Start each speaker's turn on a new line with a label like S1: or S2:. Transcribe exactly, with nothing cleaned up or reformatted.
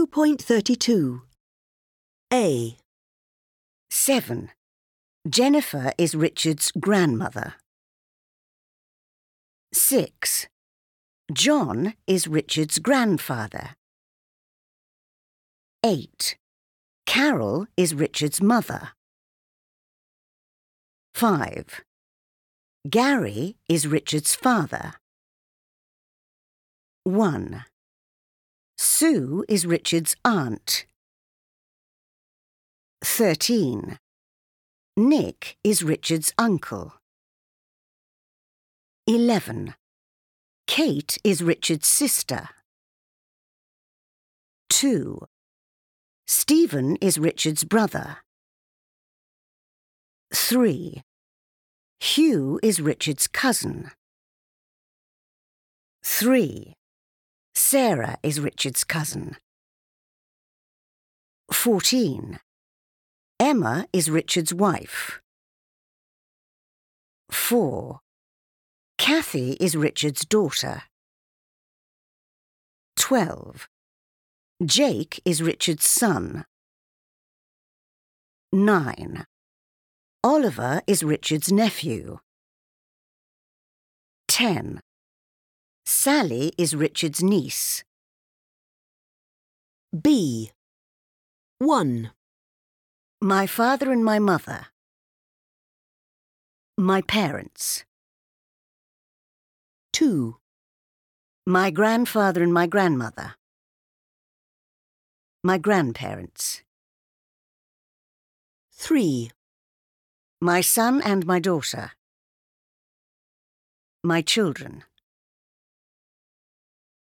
S1: point three two. A.
S2: seven. Jennifer is Richard's grandmother. six. John is Richard's grandfather. eight. Carol is Richard's mother. five. Gary is Richard's father. one. Sue is Richard's aunt. thirteen. Nick is Richard's uncle. eleven. Kate is Richard's sister. two. Stephen is Richard's brother. three. Hugh is Richard's cousin. three. Sarah is Richard's cousin. fourteen. Emma is Richard's wife. four. Kathy is Richard's daughter. twelve. Jake is Richard's son. nine. Oliver is Richard's nephew. ten. Sally is Richard's niece.
S1: B. one.
S2: My father and my mother. My parents.
S1: two.
S2: My grandfather and my grandmother. My grandparents.
S1: three.
S2: My son and my daughter. My children.